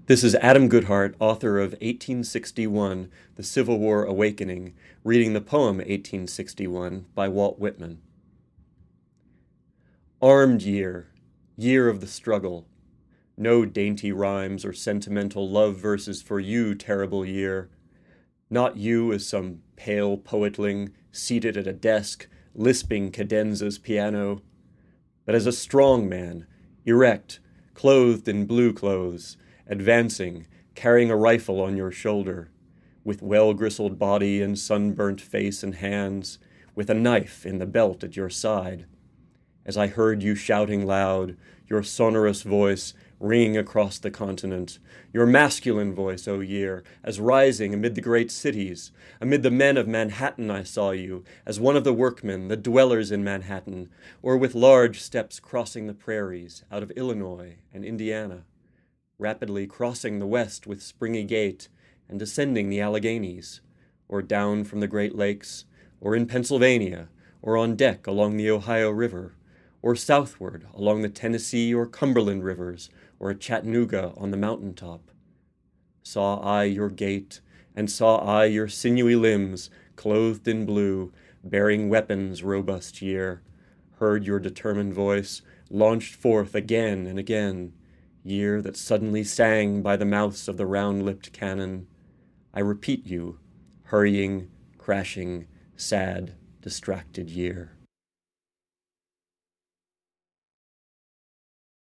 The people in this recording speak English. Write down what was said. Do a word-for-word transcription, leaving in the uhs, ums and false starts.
This is Adam Goodhart, author of eighteen sixty-one, The Civil War Awakening, reading the poem eighteen sixty-one by Walt Whitman. Armed year, year of the struggle. No dainty rhymes or sentimental love verses for you, terrible year. Not you as some pale poetling, seated at a desk, lisping Cadenza's piano, but as a strong man, erect, clothed in blue clothes, advancing, carrying a rifle on your shoulder, with well-gristled body and sunburnt face and hands, with a knife in the belt at your side. As I heard you shouting loud, your sonorous voice ringing across the continent, your masculine voice, O year, as rising amid the great cities, amid the men of Manhattan I saw you, as one of the workmen, the dwellers in Manhattan, or with large steps crossing the prairies out of Illinois and Indiana, rapidly crossing the west with springy gait and descending the Alleghenies, or down from the Great Lakes, or in Pennsylvania, or on deck along the Ohio River, or southward along the Tennessee or Cumberland rivers, or at Chattanooga on the mountaintop. Saw I your gait, and saw I your sinewy limbs, clothed in blue, bearing weapons, robust year, heard your determined voice, launched forth again and again, year that suddenly sang by the mouths of the round-lipped cannon. I repeat you, hurrying, crashing, sad, distracted year.